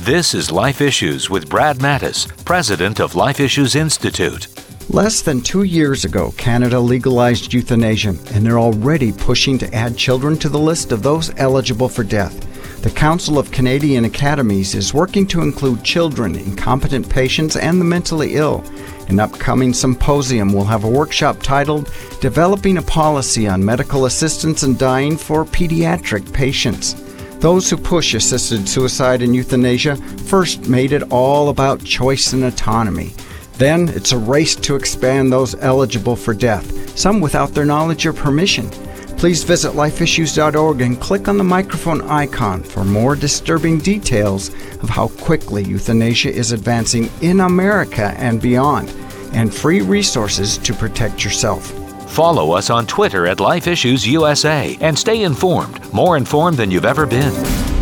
This is Life Issues with Brad Mattis, president of Life Issues Institute. Less than 2 years ago, Canada legalized euthanasia, and they're already pushing to add children to the list of those eligible for death. The Council of Canadian Academies is working to include children, incompetent patients, and the mentally ill. An upcoming symposium will have a workshop titled Developing a Policy on Medical Assistance in Dying for Pediatric Patients. Those who push assisted suicide and euthanasia first made it all about choice and autonomy. Then it's a race to expand those eligible for death, some without their knowledge or permission. Please visit lifeissues.org and click on the microphone icon for more disturbing details of how quickly euthanasia is advancing in America and beyond, and free resources to protect yourself. Follow us on Twitter at Life Issues USA and stay informed, more informed than you've ever been.